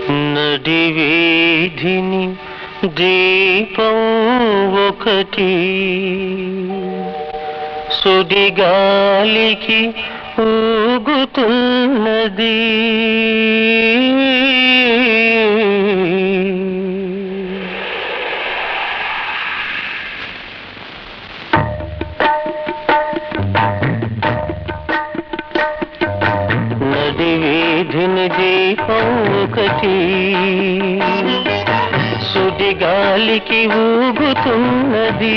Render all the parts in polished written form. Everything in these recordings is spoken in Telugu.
నడి వీధిని దీపం ఒకటి సుడిగాలికి ఊగుతున్నది. నడి వీధిని దీపం ఒకటి సుడిగాలికి ఊగుతున్నది.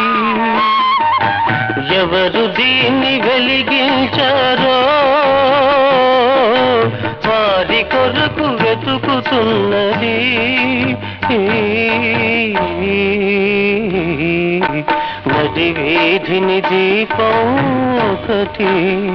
ఎవరు దీన్ని వెలిగించారో వారి కొరకు వెతుకుతున్నది. నది వీధిని దీపం ఒకటి.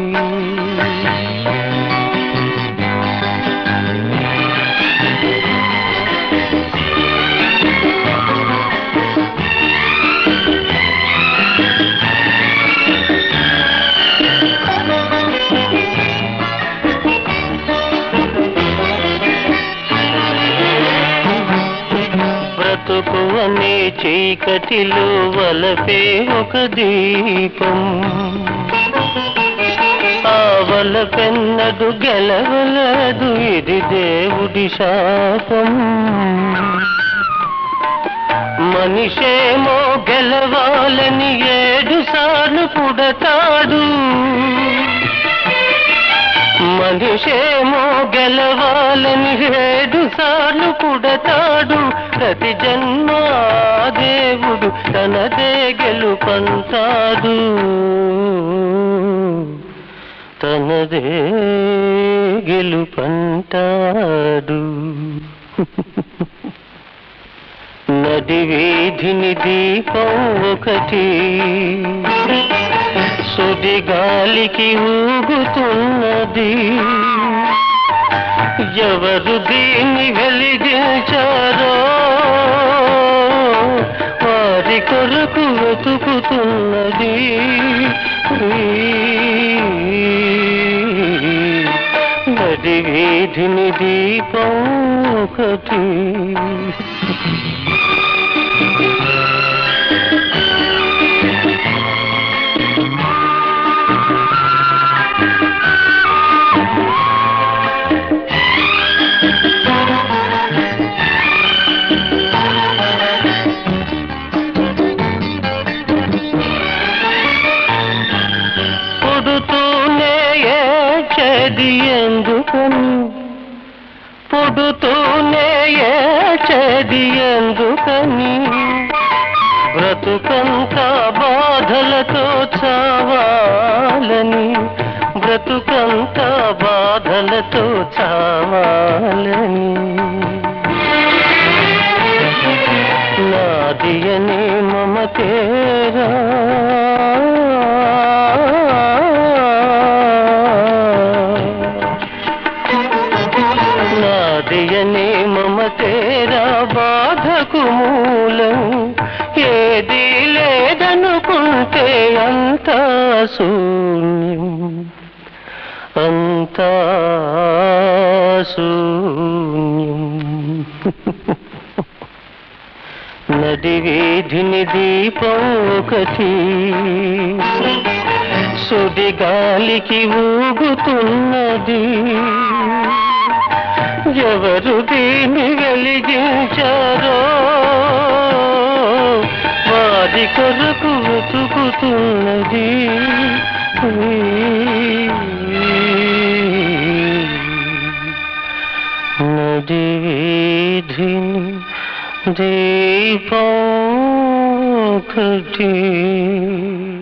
బ్రతుకు అనే చీకటిలో వలపే ఒక దీపం. ఆ వలపెన్నడు గెలవలదు, ఇది దేవుడి శాపం. మనిషేమో గెలవాలని 7 సార్లు పుడతాడు. మనిషేమో గెలవాలని 7 సార్లు పుడతాడు. ప్రతి జన్మ దేవుడు తనదే గెలుపంటాడు, తనదే గెలుపంటాడు. నది వీధిని దీపం ఒకటి సుడిగాలికి ఊగుతున్నది. ఎవరు దీన్ని వెలిగించారో వారి కొరకు వెతుకుతున్నది. నది వీధిని దీపం ఒకటి. పుడుతూనే ఏడ్చేది ఎందుకని, పుడుతూనే ఏడ్చేది ఎందుకని, బ్రతుకంతా బాధలతో చావాలని, బ్రతుకంతా బాధలతో చావాలని. నాది అనే మమతేరా నాదియనే మమతేరా బాధకు మూలం. ఏదీ లేదనుకుంటే అంతా శూన్యం, అంతా శూన్యం. నది వీధిని దీపం ఒకటి సుడిగాలికి ఊగుతున్నది. ఎవరు దీన్ని వెలిగించారో వారి కొరకు వెతుకుతున్నది. నది వీధిని దీపం ఒకటి.